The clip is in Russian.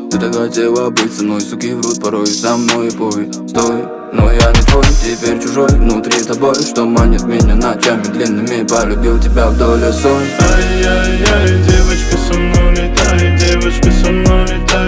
Ты так хотела быть со мной, суки врут порой, со мной пой, стой. Но я не твой, теперь чужой, внутри тобой, что манит меня ночами длинными. Полюбил тебя вдоль и соль. Ай-яй-яй, девочка со мной летай, девочка со мной летай.